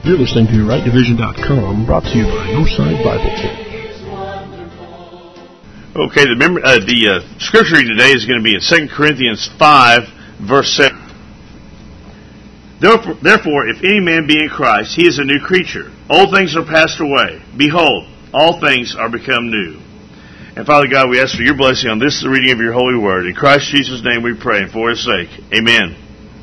You're listening to RightDivision.com, brought to you by Northside Bible Church. Okay, the scripture reading today is going to be in 2 Corinthians 5, verse 7. Therefore, if any man be in Christ, he is a new creature. Old things are passed away. Behold, all things are become new. And Father God, we ask for your blessing on this, the reading of your holy word. In Christ Jesus' name we pray, and for his sake. Amen.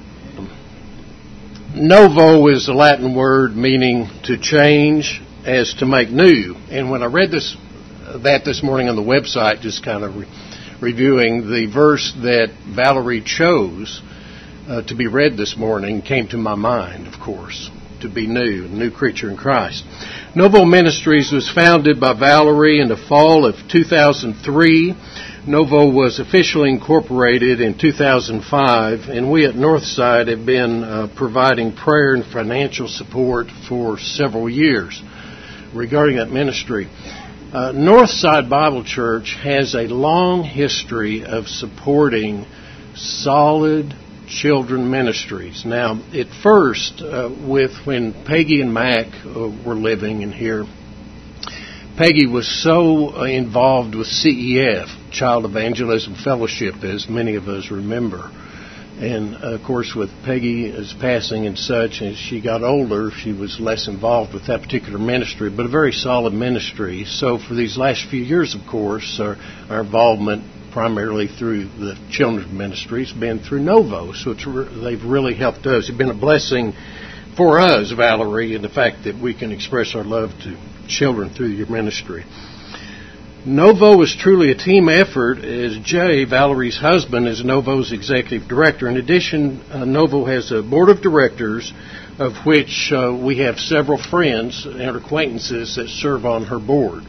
Novo is a Latin word meaning to change as to make new. And when I read this morning on the website, just kind of reviewing the verse that Valerie chose to be read this morning, came to my mind, of course, to be new, a new creature in Christ. Novo Ministries was founded by Valerie in the fall of 2003. Novo was officially incorporated in 2005, and we at Northside have been providing prayer and financial support for several years regarding that ministry. Northside Bible Church has a long history of supporting solid children ministries. Now, at first, when Peggy and Mac were living in here, Peggy was so involved with CEF, Child Evangelism Fellowship, as many of us remember. And, of course, with Peggy's passing and such, as she got older, she was less involved with that particular ministry, but a very solid ministry. So for these last few years, of course, our involvement primarily through the children's ministry has been through Novo. So they've really helped us. It's been a blessing for us, Valerie, in the fact that we can express our love to children through your ministry. Novo is truly a team effort, as Jay, Valerie's husband, is Novo's executive director. In addition, Novo has a board of directors, of which we have several friends and acquaintances that serve on her board.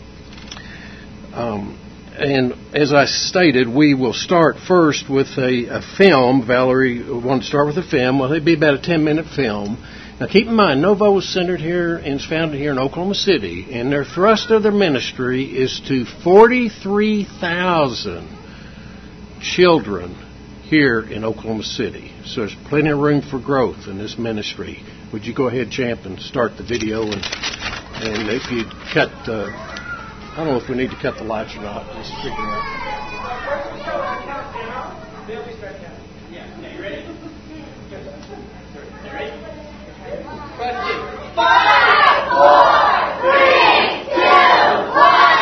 And as I stated, we will start first with a film. Valerie wanted to start with a film. Well, it'd be about a 10-minute film. Now, keep in mind, Novo is centered here and is founded here in Oklahoma City, and their thrust of their ministry is to 43,000 children here in Oklahoma City. So there's plenty of room for growth in this ministry. Would you go ahead, Champ, and start the video? And if you cut, I don't know if we need to cut the lights or not. Let's figure it out. You ready? Ready? 5, 4, 3, 2, 1,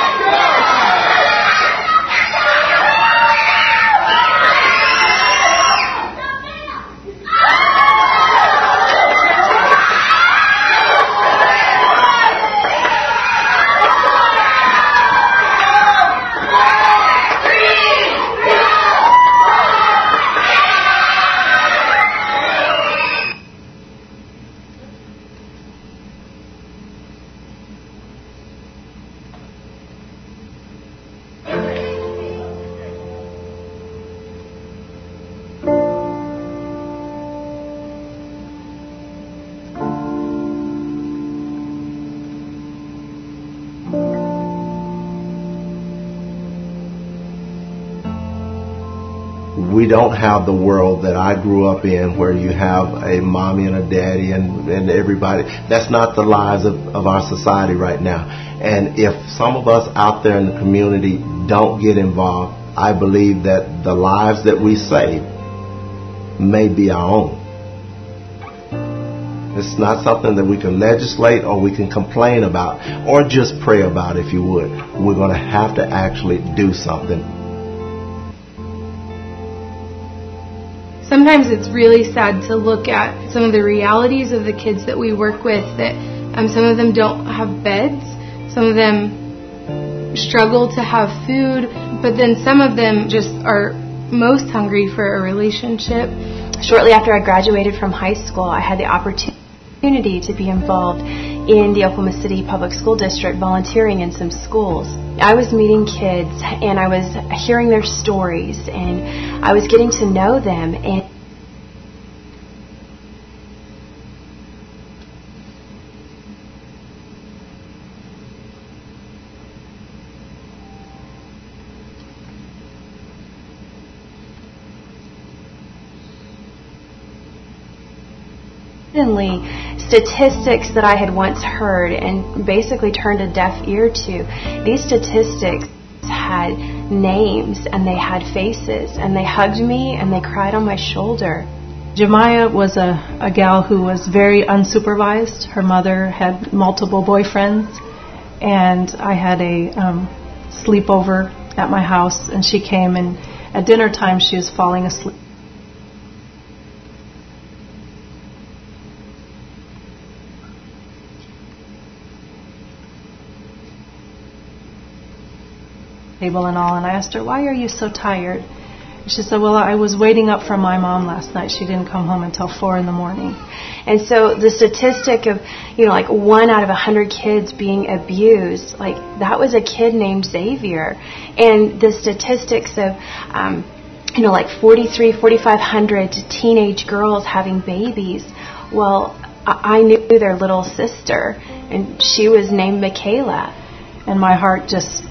we don't have the world that I grew up in, where you have a mommy and a daddy and everybody. That's not the lives of our society right now. And if some of us out there in the community don't get involved, I believe that the lives that we save may be our own. It's not something that we can legislate or we can complain about or just pray about, if you would. We're going to have to actually do something. Sometimes it's really sad to look at some of the realities of the kids that we work with, that some of them don't have beds, some of them struggle to have food, but then some of them just are most hungry for a relationship. Shortly after I graduated from high school, I had the opportunity to be involved in the Oklahoma City Public School District, volunteering in some schools. I was meeting kids and I was hearing their stories and I was getting to know them. And suddenly, statistics that I had once heard and basically turned a deaf ear to, these statistics had names and they had faces, and they hugged me and they cried on my shoulder. Jemiah was a gal who was very unsupervised. Her mother had multiple boyfriends, and I had a sleepover at my house, and she came, and at dinner time she was falling asleep. Table and all, and I asked her, "Why are you so tired?" She said, "Well, I was waiting up for my mom last night. She didn't come home until 4 in the morning." And so the statistic of, like 1 out of 100 kids being abused, like that was a kid named Xavier. And the statistics of, like 4,500 teenage girls having babies. Well, I knew their little sister, and she was named Michaela. And my heart just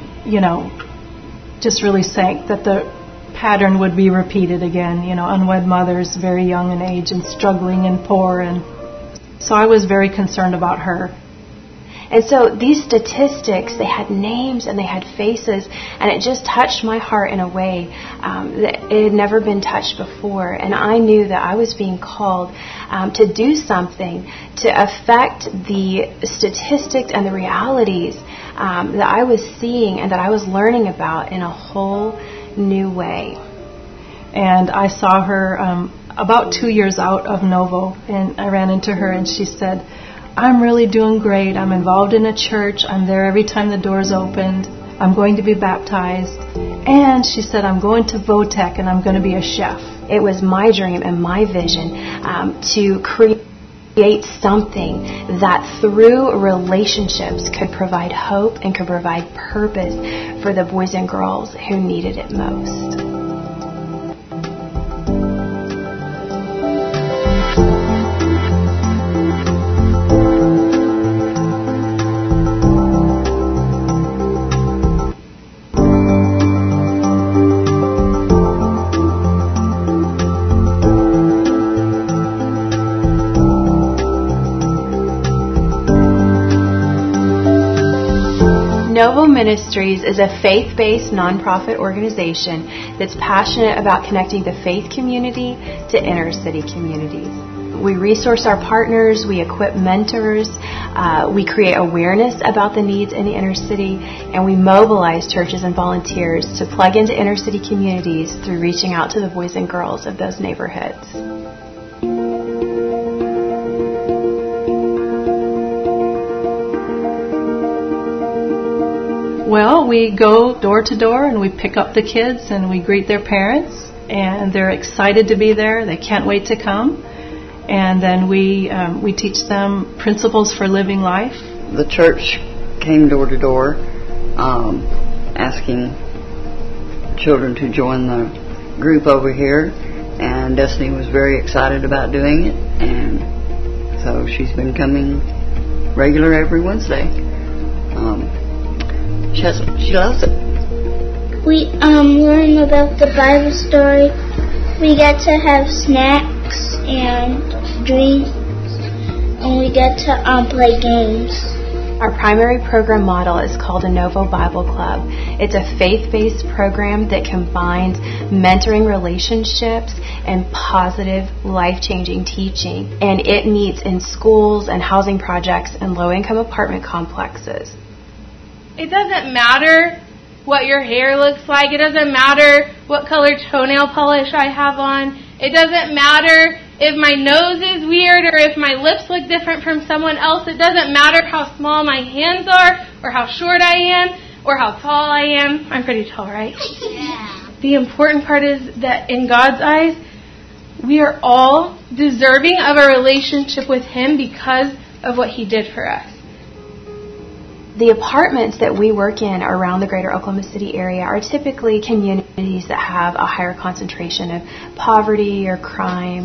really sank that the pattern would be repeated again, unwed mothers, very young in age and struggling and poor. And so I was very concerned about her. And so these statistics, they had names and they had faces, and it just touched my heart in a way that it had never been touched before. And I knew that I was being called to do something to affect the statistics and the realities that I was seeing and that I was learning about in a whole new way. And I saw her about 2 years out of Novo, and I ran into her, and she said, "I'm really doing great. I'm involved in a church. I'm there every time the doors opened. I'm going to be baptized." And she said, "I'm going to Votech, and I'm going to be a chef." It was my dream and my vision to create something that through relationships could provide hope and could provide purpose for the boys and girls who needed it most. Novo Ministries is a faith-based nonprofit organization that's passionate about connecting the faith community to inner city communities. We resource our partners, we equip mentors, we create awareness about the needs in the inner city, and we mobilize churches and volunteers to plug into inner city communities through reaching out to the boys and girls of those neighborhoods. Well, we go door to door and we pick up the kids and we greet their parents, and they're excited to be there. They can't wait to come. And then we teach them principles for living life. The church came door to door asking children to join the group over here, and Destiny was very excited about doing it, and so she's been coming regular every Wednesday. She loves it. We learn about the Bible story. We get to have snacks and drinks, and we get to play games. Our primary program model is called a Novo Bible Club. It's a faith-based program that combines mentoring relationships and positive, life-changing teaching. And it meets in schools and housing projects and low-income apartment complexes. It doesn't matter what your hair looks like. It doesn't matter what color toenail polish I have on. It doesn't matter if my nose is weird or if my lips look different from someone else. It doesn't matter how small my hands are or how short I am or how tall I am. I'm pretty tall, right? Yeah. The important part is that in God's eyes, we are all deserving of a relationship with Him because of what He did for us. The apartments that we work in around the greater Oklahoma City area are typically communities that have a higher concentration of poverty or crime or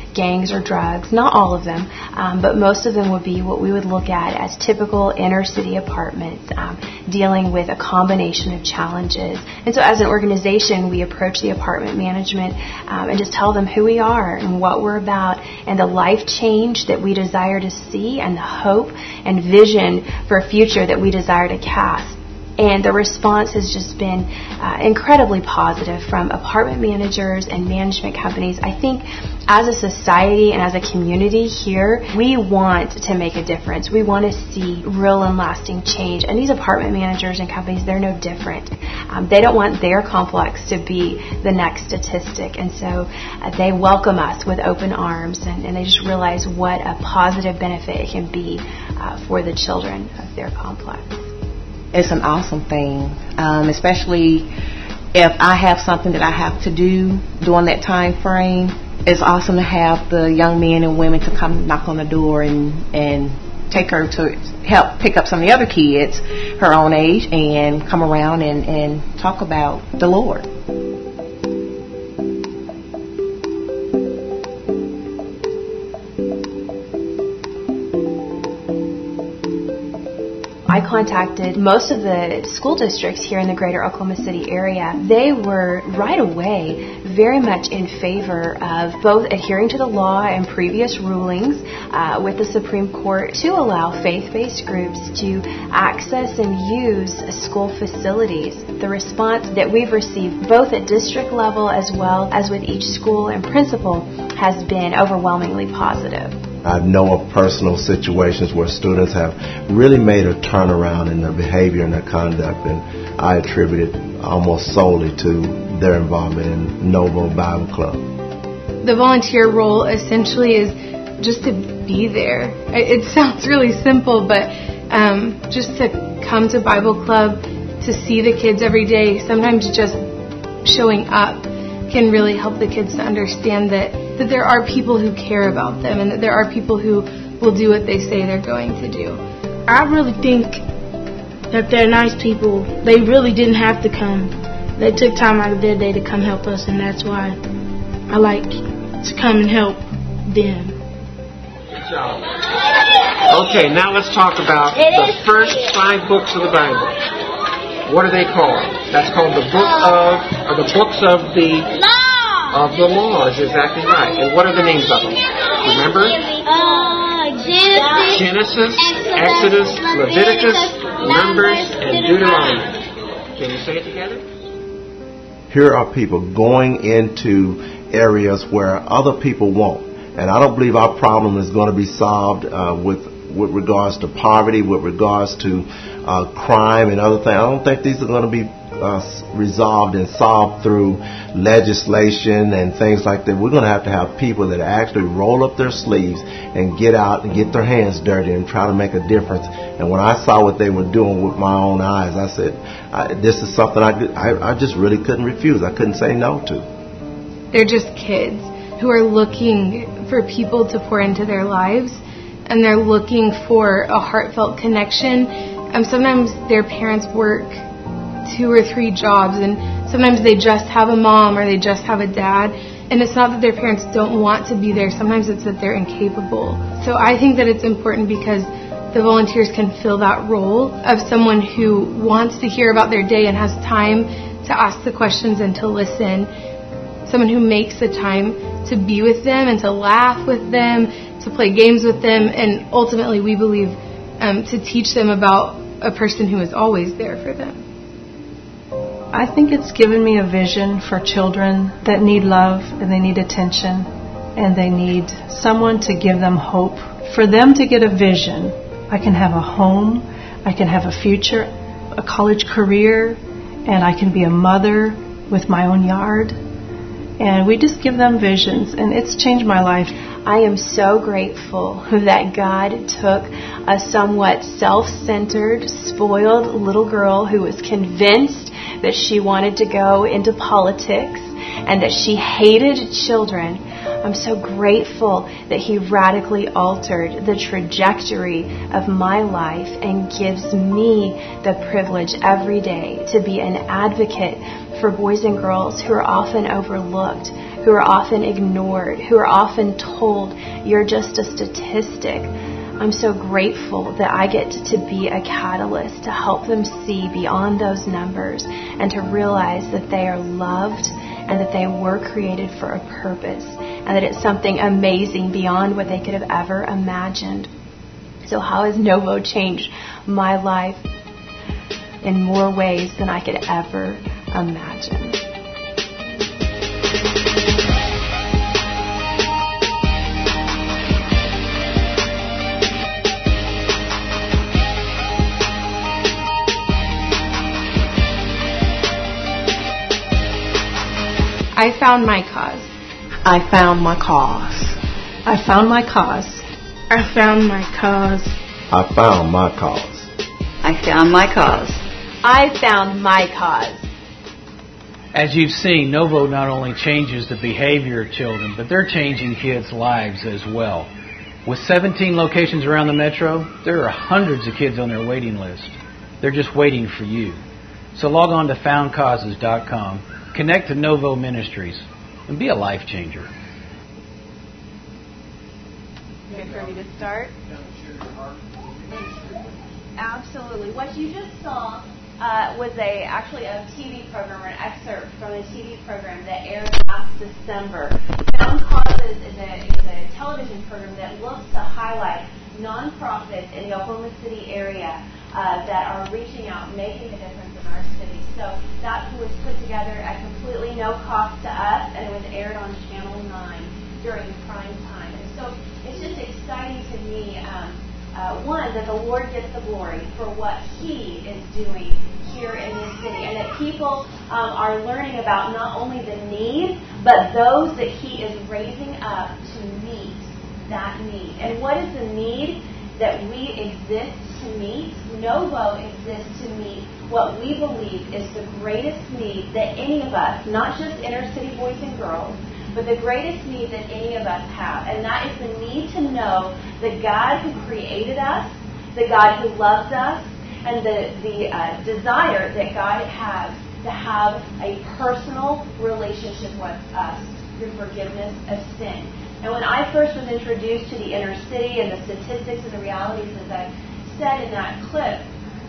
gangs or drugs. Not all of them, but most of them would be what we would look at as typical inner city apartments, dealing with a combination of challenges. And so as an organization, we approach the apartment management and just tell them who we are and what we're about and the life change that we desire to see and the hope and vision for a future that we desire to cast. And the response has just been incredibly positive from apartment managers and management companies. I think as a society and as a community here, we want to make a difference. We want to see real and lasting change. And these apartment managers and companies, they're no different. They don't want their complex to be the next statistic. And so they welcome us with open arms, and they just realize what a positive benefit it can be for the children of their complex. It's an awesome thing, especially if I have something that I have to do during that time frame. It's awesome to have the young men and women to come knock on the door and take her to help pick up some of the other kids her own age and come around and talk about the Lord. I contacted most of the school districts here in the greater Oklahoma City area. They were right away very much in favor of both adhering to the law and previous rulings with the Supreme Court to allow faith-based groups to access and use school facilities. The response that we've received both at district level as well as with each school and principal has been overwhelmingly positive. I know of personal situations where students have really made a turnaround in their behavior and their conduct, and I attribute it almost solely to their involvement in Novo Bible Club. The volunteer role essentially is just to be there. It sounds really simple, but just to come to Bible Club, to see the kids every day, sometimes just showing up can really help the kids to understand that there are people who care about them and that there are people who will do what they say they're going to do. I really think that they're nice people. They really didn't have to come. They took time out of their day to come help us, and that's why I like to come and help them. Good job. Okay, now let's talk about the first 5 books of the Bible. What are they called? That's called the books of the laws, exactly right. And what are the names of them? Remember? Genesis, Exodus, Leviticus, Numbers, and Deuteronomy. Can you say it together? Here are people going into areas where other people won't. And I don't believe our problem is going to be solved with regards to poverty, with regards to crime and other things. I don't think these are going to be resolved and solved through legislation and things like that. We're going to have people that actually roll up their sleeves and get out and get their hands dirty and try to make a difference. And when I saw what they were doing with my own eyes, I said, this is something I just really couldn't refuse. I couldn't say no to. They're just kids who are looking for people to pour into their lives, and they're looking for a heartfelt connection. Sometimes their parents work 2 or 3 jobs, and sometimes they just have a mom or they just have a dad, and it's not that their parents don't want to be there. Sometimes it's that they're incapable. So I think that it's important because the volunteers can fill that role of someone who wants to hear about their day and has time to ask the questions and to listen, someone who makes the time to be with them and to laugh with them, to play games with them, and ultimately we believe to teach them about a person who is always there for them. I think it's given me a vision for children that need love and they need attention and they need someone to give them hope. For them to get a vision, I can have a home, I can have a future, a college career, and I can be a mother with my own yard. And we just give them visions, and it's changed my life. I am so grateful that God took a somewhat self-centered, spoiled little girl who was convinced that she wanted to go into politics and that she hated children. I'm so grateful that He radically altered the trajectory of my life and gives me the privilege every day to be an advocate for boys and girls who are often overlooked, who are often ignored, who are often told, you're just a statistic. I'm so grateful that I get to be a catalyst to help them see beyond those numbers and to realize that they are loved and that they were created for a purpose and that it's something amazing beyond what they could have ever imagined. So how has Novo changed my life in more ways than I could ever imagine? I found my cause. I found my cause. I found my cause. I found my cause. I found my cause. I found my cause. I found my cause. As you've seen, Novo not only changes the behavior of children, but they're changing kids' lives as well. With 17 locations around the metro, there are hundreds of kids on their waiting list. They're just waiting for you. So log on to foundcauses.com. Connect to Novo Ministries and be a life changer. Good for me to start? Absolutely. What you just saw was actually a TV program or an excerpt from a TV program that aired last December. Found Causes is a television program that looks to highlight nonprofits in the Oklahoma City area that are reaching out, making a difference in our city. So that was put together at completely no cost to us, and it was aired on Channel 9 during prime time. And so it's just exciting to me, one, that the Lord gets the glory for what He is doing here in this city, and that people are learning about not only the need, but those that He is raising up to meet that need. And what is the need that we exist to meet? Novo exists to meet what we believe is the greatest need that any of us, not just inner city boys and girls, but the greatest need that any of us have. And that is the need to know the God who created us, the God who loves us, and the desire that God has to have a personal relationship with us through forgiveness of sin. And when I first was introduced to the inner city and the statistics and the realities, as I said in that clip,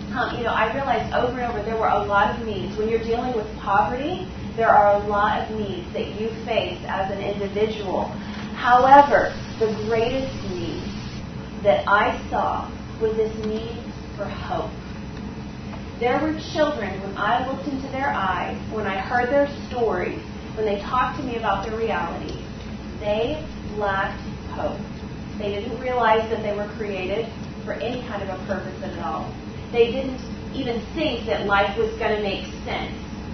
I realized over and over there were a lot of needs. When you're dealing with poverty, there are a lot of needs that you face as an individual. However, the greatest need that I saw was this need for hope. There were children, when I looked into their eyes, when I heard their stories, when they talked to me about their realities, they lacked hope. They didn't realize that they were created for any kind of a purpose at all. They didn't even think that life was going to make sense.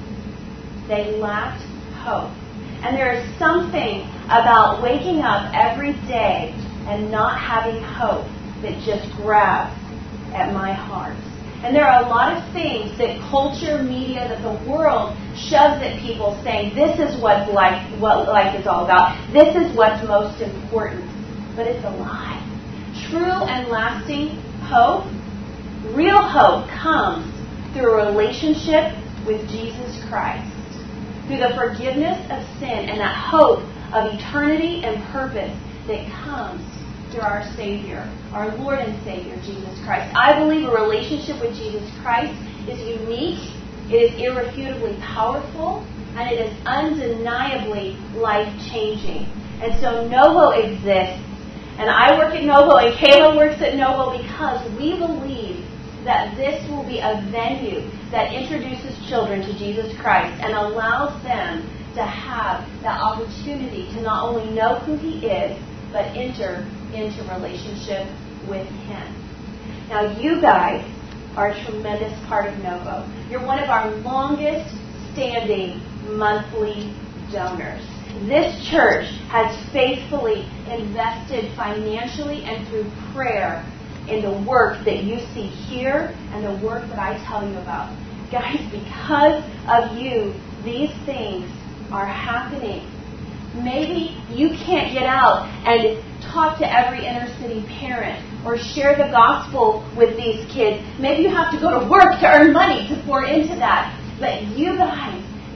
They lacked hope. And there is something about waking up every day and not having hope that just grabs at my heart. And there are a lot of things that culture, media, that the world shoves at people saying, this is what life is all about. This is what's most important. But it's a lie. True and lasting hope, real hope, comes through a relationship with Jesus Christ. Through the forgiveness of sin and that hope of eternity and purpose that comes through our Savior, our Lord and Savior, Jesus Christ. I believe a relationship with Jesus Christ is unique, it is irrefutably powerful, and it is undeniably life-changing. And so Novo exists, and I work at Novo, and Kayla works at Novo because we believe that this will be a venue that introduces children to Jesus Christ and allows them to have that opportunity to not only know who He is, but enter into relationship with Him. Now, you guys are a tremendous part of Novo. You're one of our longest standing monthly donors. This church has faithfully invested financially and through prayer in the work that you see here and the work that I tell you about. Guys, because of you, these things are happening. Maybe you can't get out and talk to every inner city parent or share the gospel with these kids. Maybe you have to go to work to earn money to pour into that. But you guys,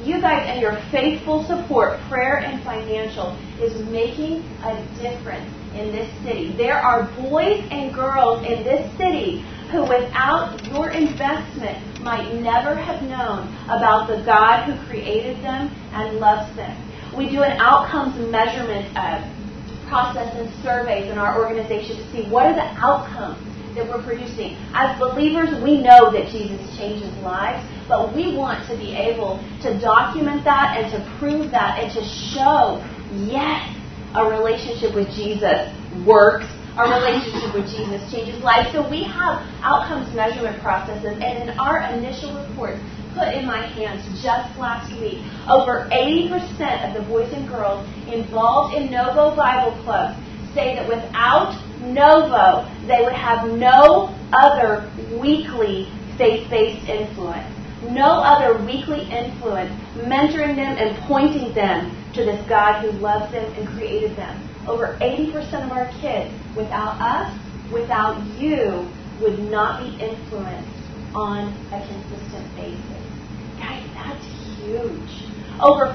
You guys and your faithful support, prayer and financial, is making a difference in this city. There are boys and girls in this city who without your investment might never have known about the God who created them and loves them. We do an outcomes measurement process and surveys in our organization to see what are the outcomes that we're producing. As believers, we know that Jesus changes lives, but we want to be able to document that and to prove that and to show, yes, a relationship with Jesus works. Our relationship with Jesus changes lives. So we have outcomes measurement processes, and in our initial reports put in my hands just last week, over 80% of the boys and girls involved in Novo Bible Club say that without Novo, they would have no other weekly faith-based influence. No other weekly influence mentoring them and pointing them to this God who loves them and created them. Over 80% of our kids, without us, without you, would not be influenced on a consistent basis. Guys, that's huge. Over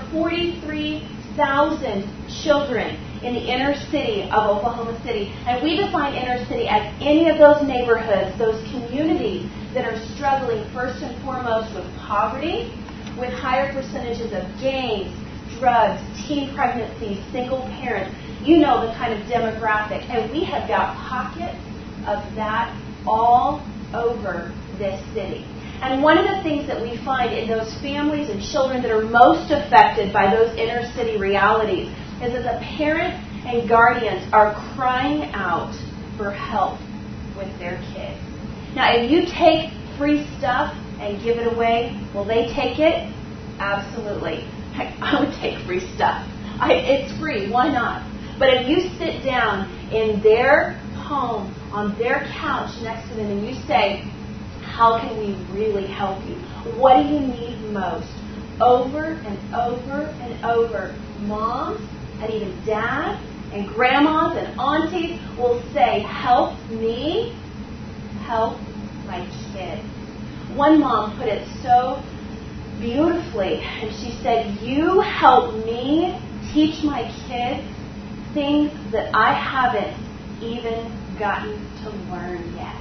43,000 children in the inner city of Oklahoma City. And we define inner city as any of those neighborhoods, those communities that are struggling first and foremost with poverty, with higher percentages of gangs, drugs, teen pregnancies, single parents. You know the kind of demographic. And we have got pockets of that all over this city. And one of the things that we find in those families and children that are most affected by those inner city realities is that the parents and guardians are crying out for help with their kids. Now, if you take free stuff and give it away, will they take it? Absolutely. Heck, I would take free stuff. It's free. Why not? But if you sit down in their home, on their couch next to them, and you say, how can we really help you? What do you need most? Over and over and over, moms and even dads and grandmas and aunties will say, help me, help my kid. One mom put it so beautifully, and she said, you help me teach my kids things that I haven't even gotten to learn yet.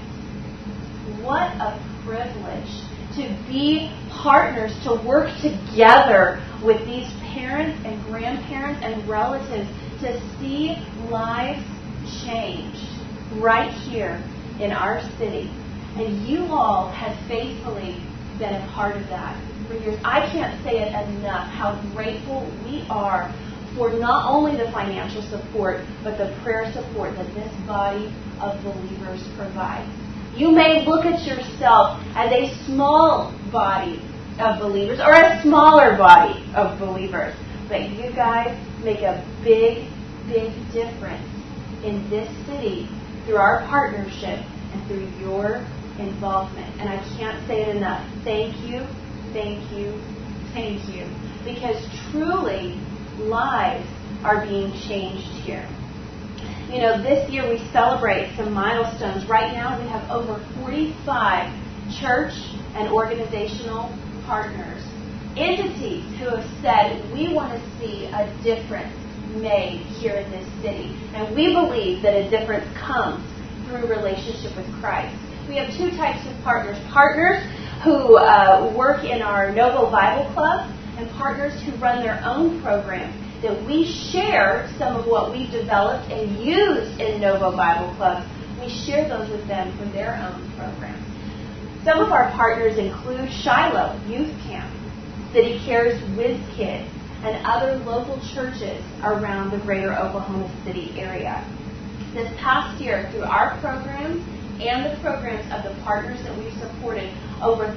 What a privilege to be partners, to work together with these parents and grandparents and relatives to see lives changed right here in our city. And you all have faithfully been a part of that for years. I can't say it enough how grateful we are for not only the financial support, but the prayer support that this body of believers provides. You may look at yourself as a small body of believers or a smaller body of believers, but you guys make a big, big difference in this city through our partnership and through your involvement. And I can't say it enough. Thank you, thank you, thank you. Because truly, lives are being changed here. You know, this year we celebrate some milestones. Right now we have over 45 church and organizational partners, entities who have said, we want to see a difference made here in this city. And we believe that a difference comes through relationship with Christ. We have two types of partners. Partners who work in our Novo Bible Club, and partners who run their own programs that we share some of what we've developed and used in Novo Bible Clubs. We share those with them for their own programs. Some of our partners include Shiloh Youth Camp, City Cares Whiz Kids, and other local churches around the greater Oklahoma City area. This past year, through our programs and the programs of the partners that we've supported, over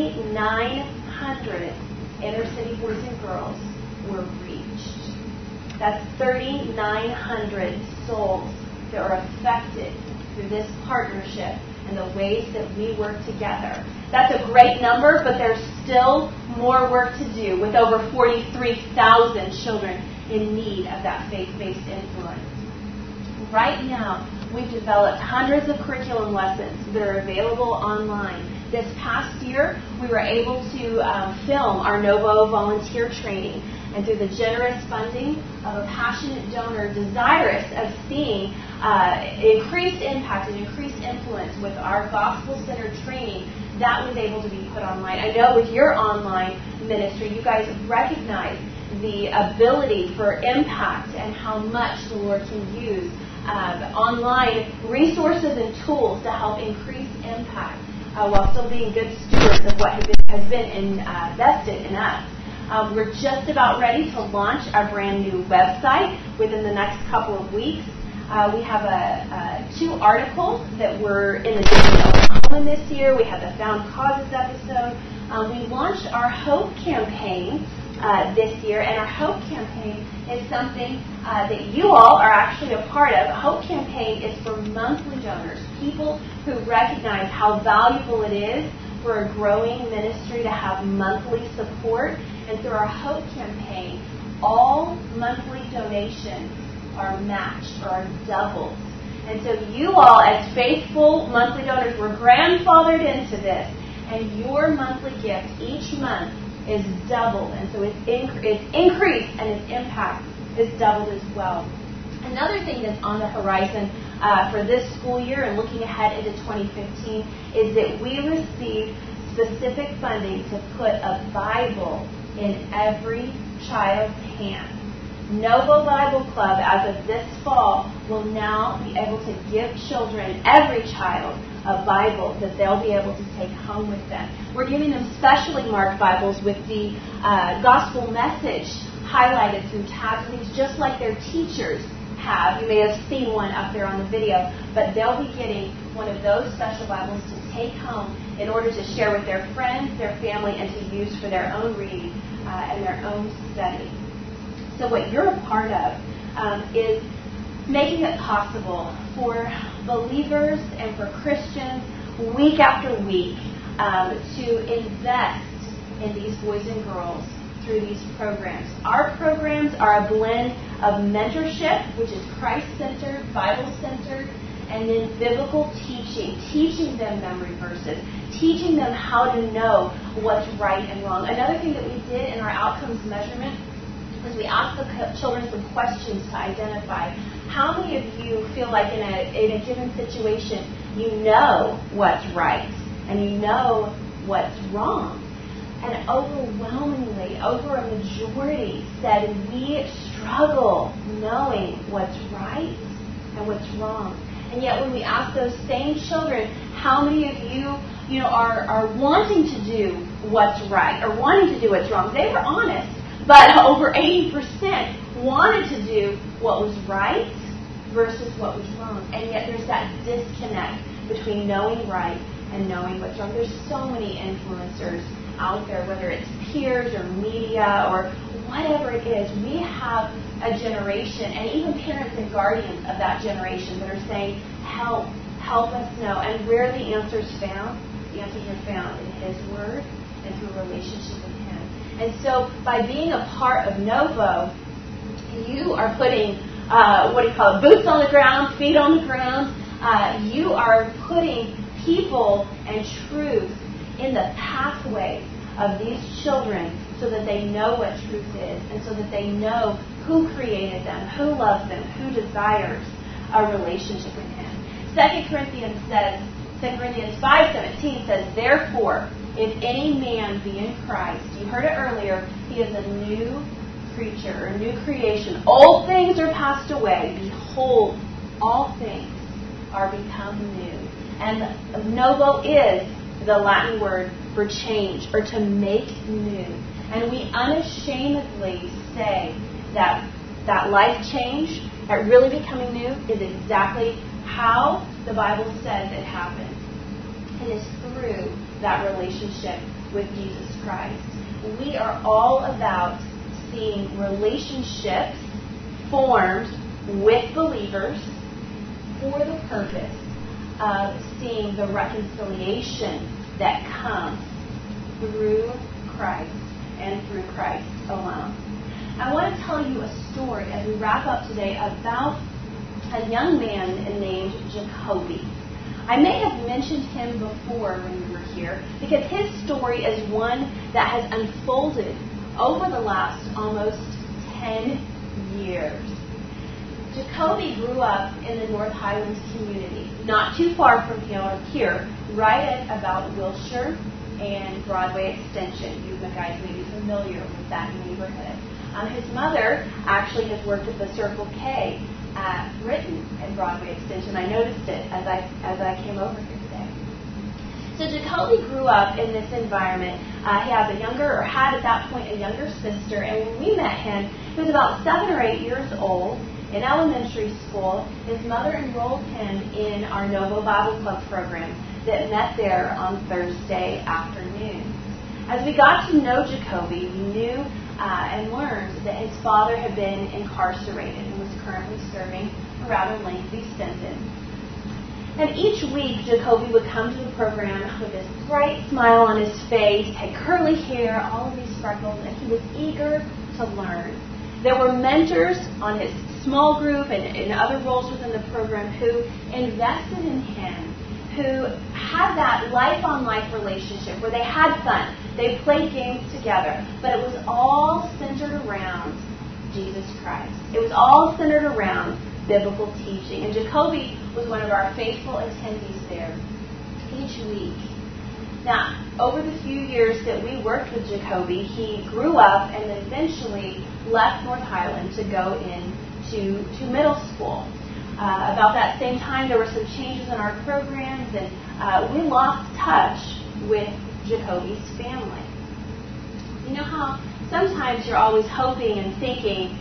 3,900 inner city boys and girls were reached. That's 3,900 souls that are affected through this partnership and the ways that we work together. That's a great number, but there's still more work to do with over 43,000 children in need of that faith-based influence. Right now, we've developed hundreds of curriculum lessons that are available online This past year, we were able to film our Novo volunteer training, and through the generous funding of a passionate donor desirous of seeing increased impact and increased influence with our gospel-centered training, that was able to be put online. I know with your online ministry, you guys recognize the ability for impact and how much the Lord can use online resources and tools to help increase impact while still being good stewards of what has been invested in us. We're just about ready to launch our brand new website within the next couple of weeks. We have 2 articles that were in the Daily Oklahoma this year. We have the Found Causes episode. We launched our Hope campaign this year, and our Hope campaign is something that you all are actually a part of. A Hope campaign is for monthly donors, people who recognize how valuable it is for a growing ministry to have monthly support. And through our Hope campaign, all monthly donations are matched or are doubled. And so you all, as faithful monthly donors, were grandfathered into this, and your monthly gift each month is doubled. And so it's increased, and its impact is doubled as well. Another thing that's on the horizon for this school year and looking ahead into 2015 is that we received specific funding to put a Bible in every child's hand. Novo Bible Club, as of this fall, will now be able to give children, every child, a Bible that they'll be able to take home with them. We're giving them specially marked Bibles with the gospel message highlighted through tabs, just like their teachers have. You may have seen one up there on the video, but they'll be getting one of those special Bibles to take home in order to share with their friends, their family, and to use for their own reading and their own study. So what you're a part of is making it possible for believers and for Christians week after week to invest in these boys and girls through these programs. Our programs are a blend of mentorship, which is Christ-centered, Bible-centered, and then biblical teaching them memory verses, teaching them how to know what's right and wrong. Another thing that we did in our outcomes measurement is we asked the children some questions to identify how many of you feel like in a given situation you know what's right and you know what's wrong. And overwhelmingly, over a majority said we struggle knowing what's right and what's wrong. And yet when we ask those same children, how many of you are wanting to do what's right or wanting to do what's wrong, they were honest. But over 80% wanted to do what was right versus what was wrong. And yet there's that disconnect between knowing right and knowing what's wrong. There's so many influencers out there, whether it's peers or media or whatever it is. We have a generation, and even parents and guardians of that generation, that are saying, help us know. And where are the answers found? The answers are found in His Word and through relationship with Him. And so by being a part of Novo, you are putting, boots on the ground, feet on the ground. You are putting people and truth in the pathway of these children so that they know what truth is and so that they know who created them, who loves them, who desires a relationship with Him. 2 Corinthians 5:17 says, therefore, if any man be in Christ, you heard it earlier, he is a new creature, a new creation. Old things are passed away. Behold, all things are become new. And novo is the Latin word for change or to make new. And we unashamedly say that life change, that really becoming new, is exactly how the Bible says it happens. It is through that relationship with Jesus Christ. We are all about seeing relationships formed with believers for the purpose of seeing the reconciliation that comes through Christ and through Christ alone. I want to tell you a story as we wrap up today about a young man named Jacoby. I may have mentioned him before when we were here because his story is one that has unfolded over the last almost 10 years. Jacoby grew up in the North Highlands community, not too far from here, right at about Wilshire and Broadway Extension. You guys may be familiar with that neighborhood. His mother actually has worked at the Circle K at Britain and Broadway Extension. I noticed it as I came over here today. So Jacoby grew up in this environment. He had at that point a younger sister, and when we met him, he was about 7 or 8 years old. In elementary school, his mother enrolled him in our Novo Bible Club program that met there on Thursday afternoons. As we got to know Jacoby, we knew and learned that his father had been incarcerated and was currently serving a rather lengthy sentence. And each week, Jacoby would come to the program with this bright smile on his face, had curly hair, all of these freckles, and he was eager to learn. There were mentors on his small group and in other roles within the program who invested in him, who had that life-on-life relationship where they had fun, they played games together, but it was all centered around Jesus Christ. It was all centered around biblical teaching. And Jacoby was one of our faithful attendees there each week. Now, over the few years that we worked with Jacoby, he grew up and then eventually left North Highland to go into middle school. About that same time, there were some changes in our programs, and we lost touch with Jacoby's family. You know how sometimes you're always hoping and thinking,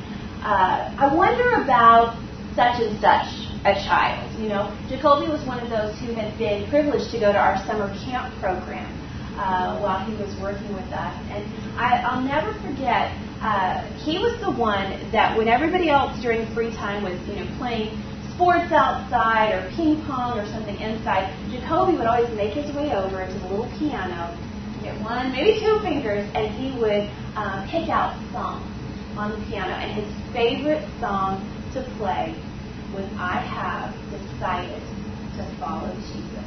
I wonder about such and such a child. You know, Jacoby was one of those who had been privileged to go to our summer camp program while he was working with us. And I'll never forget, he was the one that when everybody else during free time was, playing sports outside or ping pong or something inside, Jacoby would always make his way over to the little piano, get one, maybe 2 fingers, and he would pick out songs on the piano. And his favorite song to play was I Have Decided to Follow Jesus.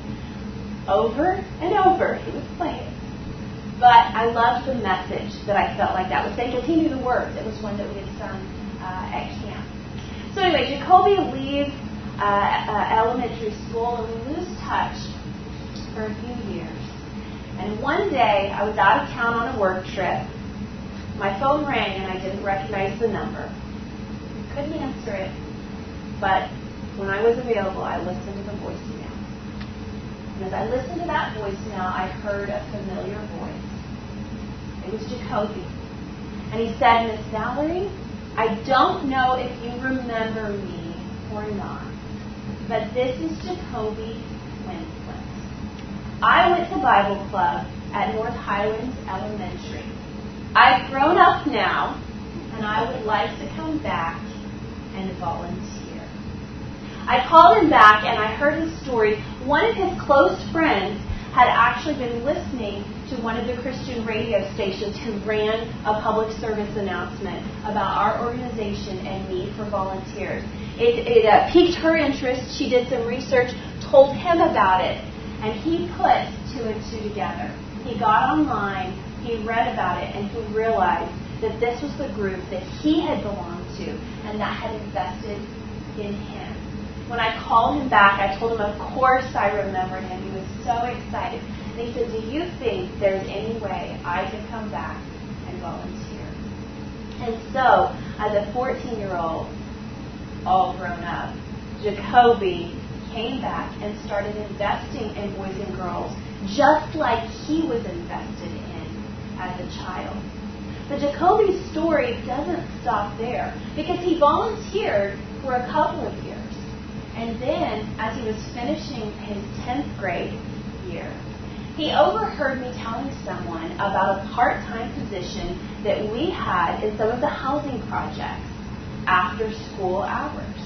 Over and over, he would play it. But I loved the message that I felt like that was saying, because he knew the words. It was one that we had sung at camp. So anyway, Jacoby leaves elementary school, and we lose touch for a few years. And one day, I was out of town on a work trip. My phone rang, and I didn't recognize the number. Couldn't answer it. But when I was available, I listened to the voicemail. And as I listened to that voicemail, I heard a familiar voice. It was Jacoby. And he said, Miss Valerie, I don't know if you remember me or not, but this is Jacoby Winslet. I went to Bible Club at North Highlands Elementary. I've grown up now, and I would like to come back and volunteer. I called him back, and I heard his story. One of his close friends had actually been listening to one of the Christian radio stations who ran a public service announcement about our organization and need for volunteers. It piqued her interest. She did some research, told him about it, and he put 2 and 2 together. He got online, he read about it, and he realized that this was the group that he had belonged to and that had invested in him. When I called him back, I told him, of course I remembered him. He was so excited. And he said, do you think there's any way I could come back and volunteer? And so, as a 14-year-old, all grown up, Jacoby came back and started investing in boys and girls just like he was invested in as a child. But Jacoby's story doesn't stop there, because he volunteered for a couple of years. And then, as he was finishing his 10th grade year, he overheard me telling someone about a part-time position that we had in some of the housing projects after school hours.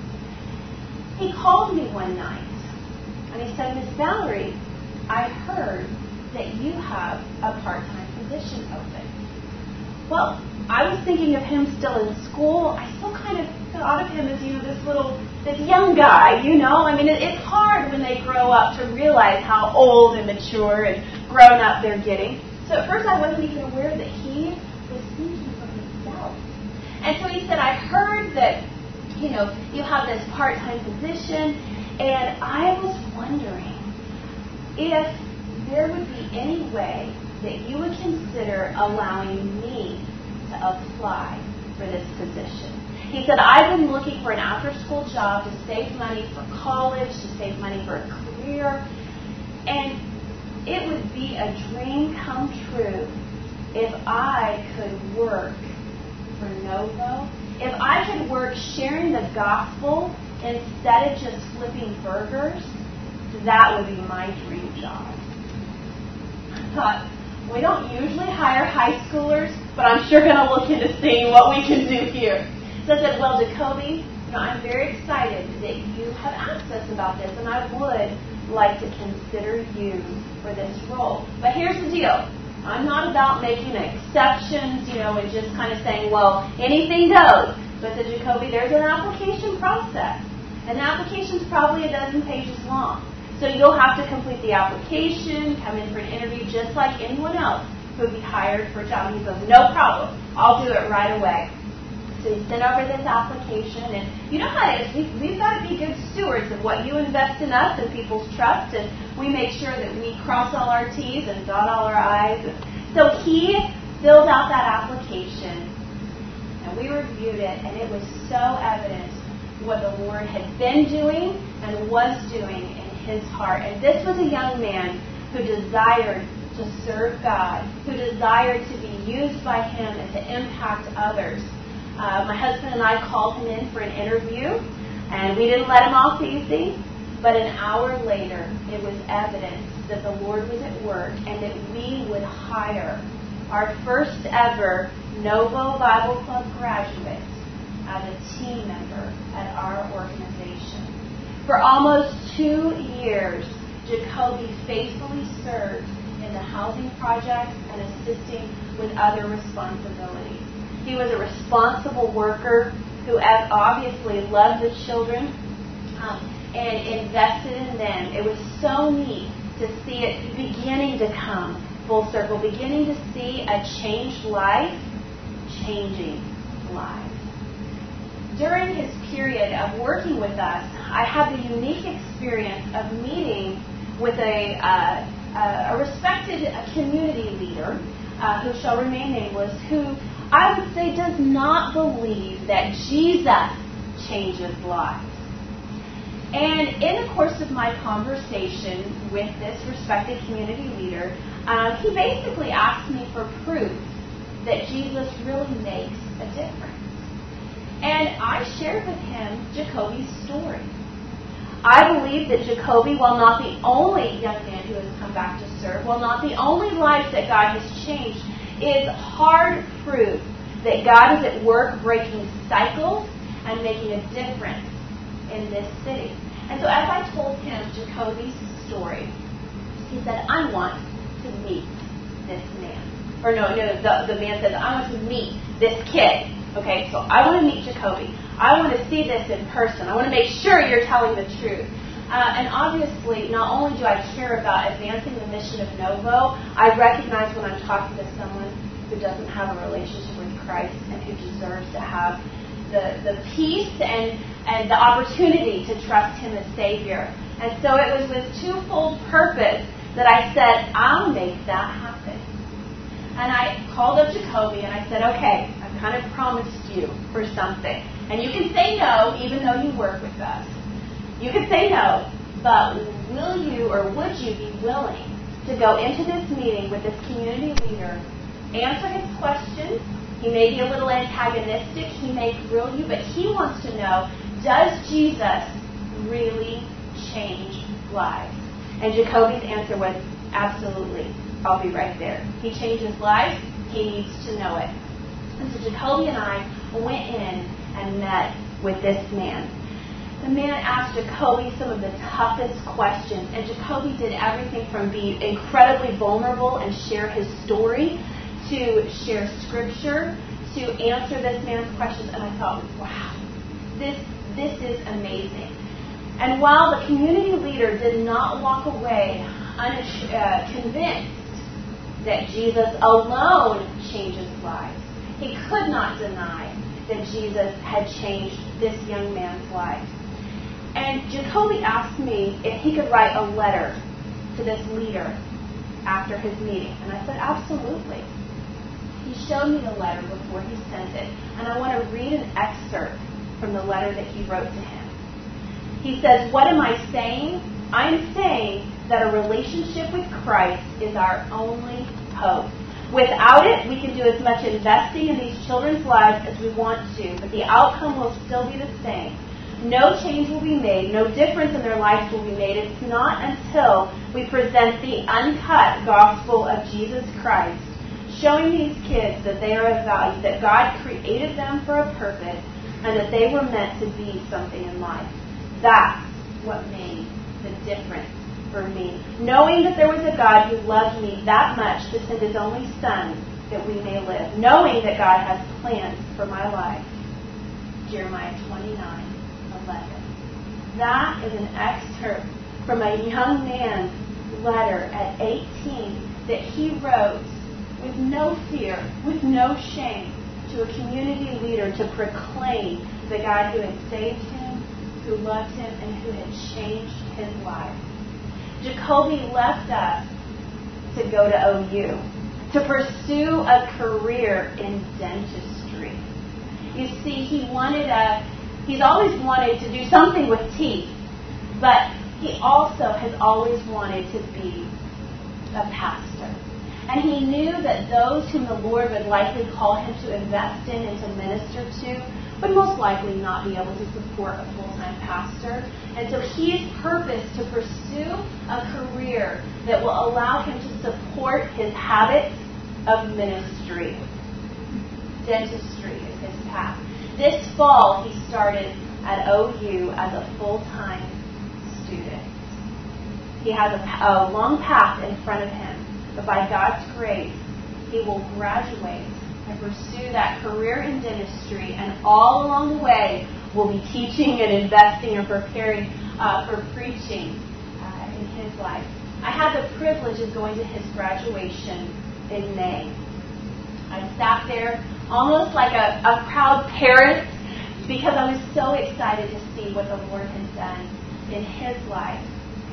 He called me one night, and he said, Miss Valerie, I heard that you have a part-time position open. Well, I was thinking of him still in school. I still kind of thought of him as, this young guy, I mean, it's hard when they grow up to realize how old and mature and grown up they're getting. So at first I wasn't even aware that he was thinking for himself. And so he said, I heard that, you have this part-time position, and I was wondering if there would be any way that you would consider allowing me to apply for this position. He said, I've been looking for an after-school job to save money for college, to save money for a career, and it would be a dream come true if I could work for Novo, if I could work sharing the gospel instead of just flipping burgers. That would be my dream job. I thought, we don't usually hire high schoolers, but I'm sure going to look into seeing what we can do here. So I said, well, Jacoby, I'm very excited that you have asked us about this, and I would like to consider you for this role. But here's the deal. I'm not about making exceptions, and just kind of saying, well, anything goes. So I said, Jacoby, there's an application process. And the application's probably a dozen pages long. So you'll have to complete the application, come in for an interview just like anyone else who would be hired for a job. And he says, no problem. I'll do it right away. So he sent over this application, and you know how it is. We've got to be good stewards of what you invest in us and people's trust, and we make sure that we cross all our T's and dot all our I's. So he filled out that application, and we reviewed it, and it was so evident what the Lord had been doing and was doing in his heart. And this was a young man who desired to serve God, who desired to be used by him and to impact others. My husband and I called him in for an interview, and we didn't let him off easy. But an hour later, it was evident that the Lord was at work and that we would hire our first ever Novo Bible Club graduate as a team member at our organization. For almost 2 years, Jacoby faithfully served in the housing projects and assisting with other responsibilities. He was a responsible worker who obviously loved the children and invested in them. It was so neat to see it beginning to come full circle, beginning to see a changed life, changing lives. During his period of working with us, I had the unique experience of meeting with a respected community leader who shall remain nameless, who I would say does not believe that Jesus changes lives. And in the course of my conversation with this respected community leader, he basically asked me for proof that Jesus really makes a difference. And I shared with him Jacoby's story. I believe that Jacoby, while not the only young man who has come back to serve, while not the only life that God has changed, is hard proof that God is at work breaking cycles and making a difference in this city. And so as I told him Jacoby's story, he said, I want to meet this man. Or the man says, I want to meet this kid. Okay, so I want to meet Jacoby. I want to see this in person. I want to make sure you're telling the truth. And obviously, not only do I care about advancing the mission of Novo, I recognize when I'm talking to someone who doesn't have a relationship with Christ and who deserves to have the peace and the opportunity to trust Him as Savior. And so it was with twofold purpose that I said, I'll make that happen. And I called up Jacoby and I said, okay, I've kind of promised you for something. And you can say no, even though you work with us. You can say no, but will you or would you be willing to go into this meeting with this community leader, answer his questions? He may be a little antagonistic, he may grill you, but he wants to know, does Jesus really change lives? And Jacoby's answer was, absolutely. I'll be right there. He changes lives. He needs to know it. And so Jacoby and I went in and met with this man. The man asked Jacoby some of the toughest questions, and Jacoby did everything from be incredibly vulnerable and share his story to share scripture to answer this man's questions. And I thought, wow, this is amazing. And while the community leader did not walk away convinced that Jesus alone changes lives, he could not deny that Jesus had changed this young man's life. And Jacoby asked me if he could write a letter to this leader after his meeting. And I said, absolutely. He showed me the letter before he sent it. And I want to read an excerpt from the letter that he wrote to him. He says, what am I saying? I'm saying that a relationship with Christ is our only hope. Without it, we can do as much investing in these children's lives as we want to, but the outcome will still be the same. No change will be made, no difference in their lives will be made. It's not until we present the uncut gospel of Jesus Christ, showing these kids that they are of value, that God created them for a purpose, and that they were meant to be something in life. That's what made the difference for me. Knowing that there was a God who loved me that much to send his only Son that we may live. Knowing that God has plans for my life. Jeremiah 29:11. That is an excerpt from a young man's letter at 18 that he wrote with no fear, with no shame, to a community leader to proclaim the God who had saved him, who loved him, and who had changed his life. Jacoby left us to go to OU, to pursue a career in dentistry. You see, he's always wanted to do something with teeth, but he also has always wanted to be a pastor. And he knew that those whom the Lord would likely call him to invest in and to minister to would most likely not be able to support a full-time pastor. And so he's purposed to pursue a career that will allow him to support his habits of ministry. Dentistry is his path. This fall, he started at OU as a full-time student. He has a long path in front of him, but by God's grace, he will graduate and pursue that career in dentistry, and all along the way will be teaching and investing and preparing for preaching in his life. I had the privilege of going to his graduation in May. I sat there almost like a proud parent because I was so excited to see what the Lord had done in his life.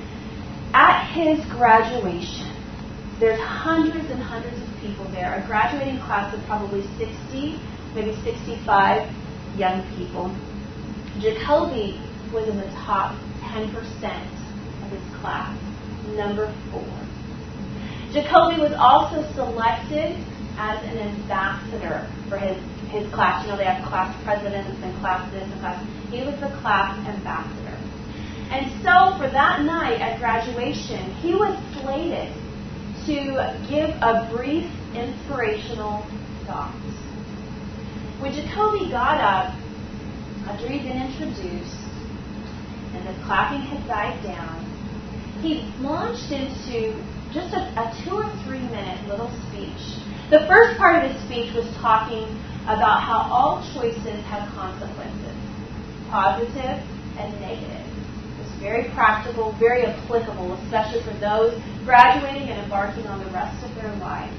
At his graduation, there's hundreds and hundreds of people there, a graduating class of probably 60, maybe 65 young people. Jacoby was in the top 10% of his class, number 4. Jacoby was also selected as an ambassador for his class. You know, they have class presidents and class this and class. He was the class ambassador. And so for that night at graduation, he was slated to give a brief inspirational thought. When Jacoby got up, after he'd been introduced, and the clapping had died down, he launched into just a 2 or 3 minute little speech. The first part of his speech was talking about how all choices have consequences, positive and negative. Very practical, very applicable, especially for those graduating and embarking on the rest of their lives.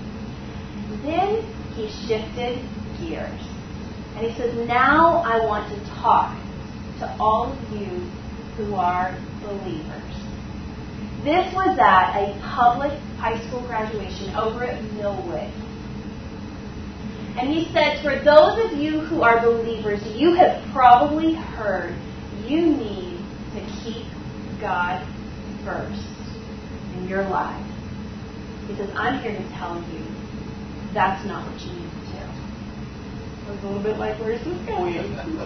Then he shifted gears. And he says, now I want to talk to all of you who are believers. This was at a public high school graduation over at Millwood. And he said, for those of you who are believers, you have probably heard you need to keep God first in your life. He says, I'm here to tell you that's not what you need to do. I was a little bit like, where's this going?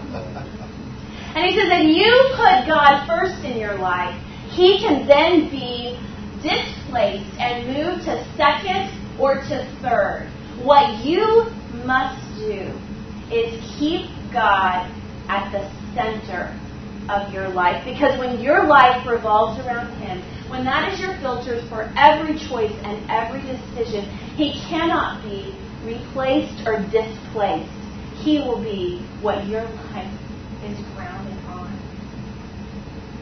And he says, and you put God first in your life, he can then be displaced and move to second or to third. What you must do is keep God at the center of your life. Because when your life revolves around him, when that is your filters for every choice and every decision, he cannot be replaced or displaced. He will be what your life is grounded on.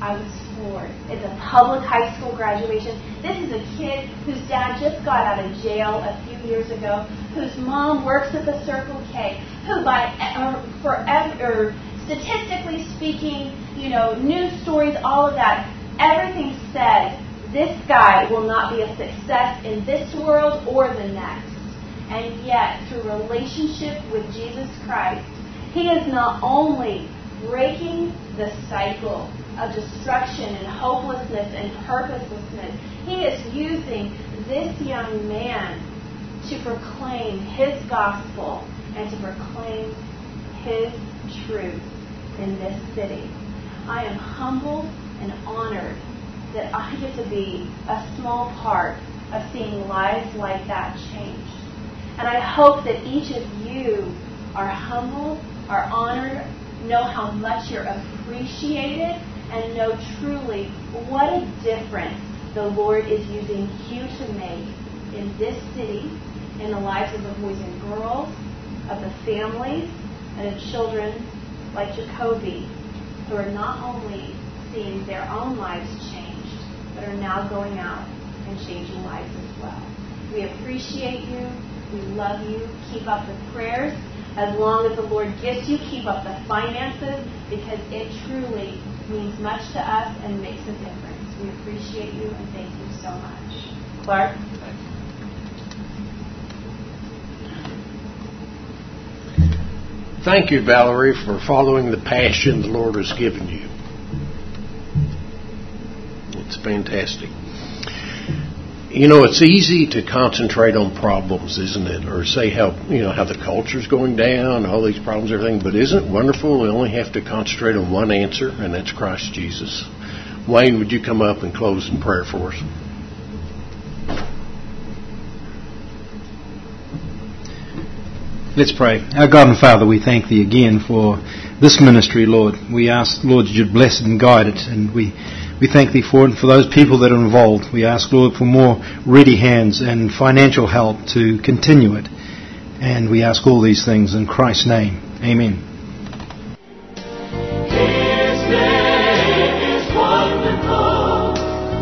I was floored. It's a public high school graduation. This is a kid whose dad just got out of jail a few years ago, whose mom works at the Circle K, who forever, statistically speaking, news stories, all of that, everything says this guy will not be a success in this world or the next. And yet, through relationship with Jesus Christ, he is not only breaking the cycle of destruction and hopelessness and purposelessness, he is using this young man to proclaim his gospel and to proclaim his truth in this city. I am humbled and honored that I get to be a small part of seeing lives like that changed. And I hope that each of you are humbled, are honored, know how much you're appreciated, and know truly what a difference the Lord is using you to make in this city, in the lives of the boys and girls, of the families, and of children like Jacoby, who are not only seeing their own lives changed, but are now going out and changing lives as well. We appreciate you. We love you. Keep up the prayers. As long as the Lord gives you, keep up the finances, because it truly means much to us and makes a difference. We appreciate you and thank you so much. Clark? Thank you, Valerie, for following the passion the Lord has given you. It's fantastic. It's easy to concentrate on problems, isn't it? Or say how the culture's going down, all these problems, everything. But isn't it wonderful we only have to concentrate on one answer, and that's Christ Jesus? Wayne, would you come up and close in prayer for us? Let's pray. Our God and Father, we thank Thee again for this ministry, Lord. We ask, Lord, that You'd bless it and guide it, and we thank Thee for it and for those people that are involved. We ask, Lord, for more ready hands and financial help to continue it. And we ask all these things in Christ's name. Amen. His name is wonderful,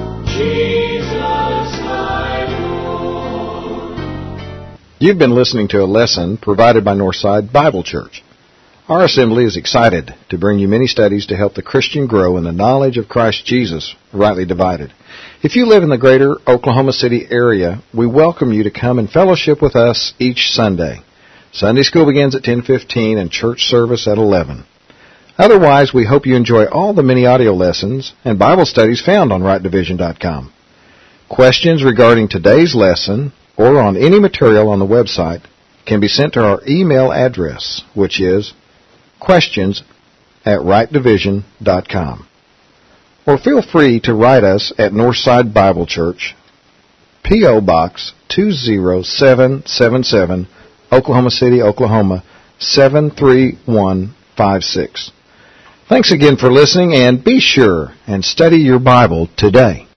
Jesus my Lord. You've been listening to a lesson provided by Northside Bible Church. Our assembly is excited to bring you many studies to help the Christian grow in the knowledge of Christ Jesus, rightly divided. If you live in the greater Oklahoma City area, we welcome you to come and fellowship with us each Sunday. Sunday school begins at 10:15 and church service at 11. Otherwise, we hope you enjoy all the many audio lessons and Bible studies found on rightdivision.com. Questions regarding today's lesson or on any material on the website can be sent to our email address, which is questions@rightdivision.com. Or feel free to write us at Northside Bible Church, P.O. Box 20777, Oklahoma City, Oklahoma 73156. Thanks again for listening, and be sure and study your Bible today.